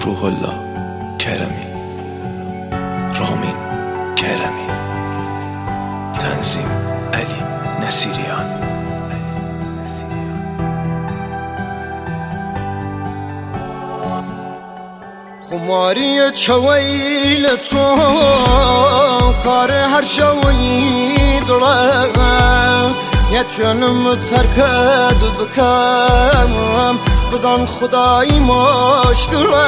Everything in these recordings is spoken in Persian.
روح الله کرمی، رامین کرمی، تنظیم علی نصیریان. خماری چویل تو کار هر شوی دره نتونم ترکت بکم بزن خدای مشکره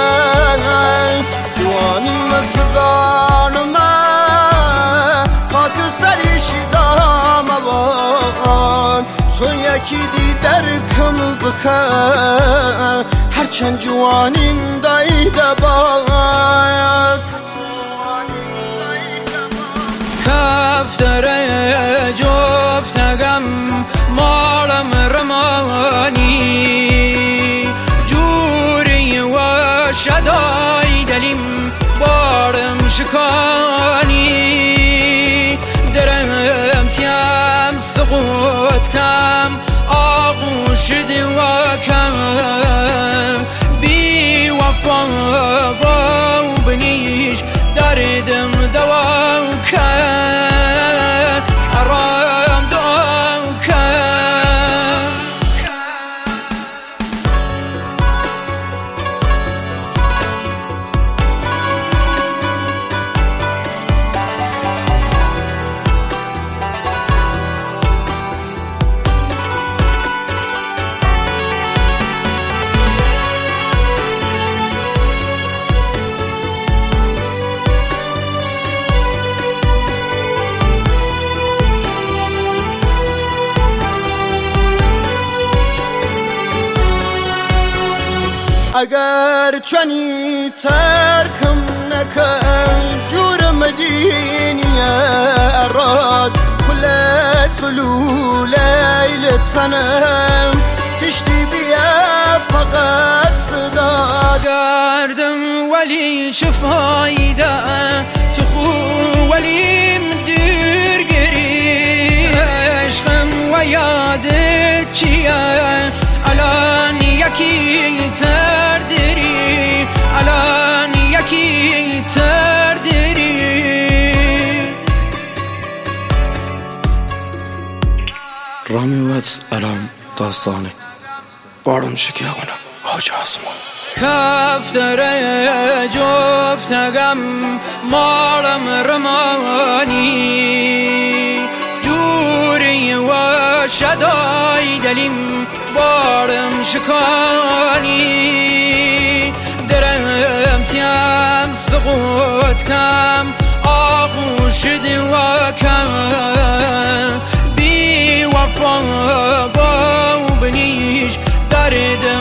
جوانی مسزانم خاک سریش دام بان تو یکی دیدر کم بکن هرچند جوانیم دایده باید کفتر جفتگم مارم رمانی جوری و شدای دلیم بارم شکانی درم تیم سقوط کم آغوش و کم بی وفا با بنیش دردم دوا کن حرام دعا کن اگر چنی ترکم نکن جورم دینی اراد کل سلول لیل تنم هشتی بیا فقط صدا کردم ولی چه فایده تو خو ولیم دور گری عشقم و یادت چیه الان یکی تردری الان یکی تردری رامیوت الان داستانه بارم شکیانم حاج آسمان کفتر جفتگم مارم رمانی جوری و شدای دلیم بارم شکانی درم تیم سقوط کم آغوش و کم بی وفا با بنیش دردم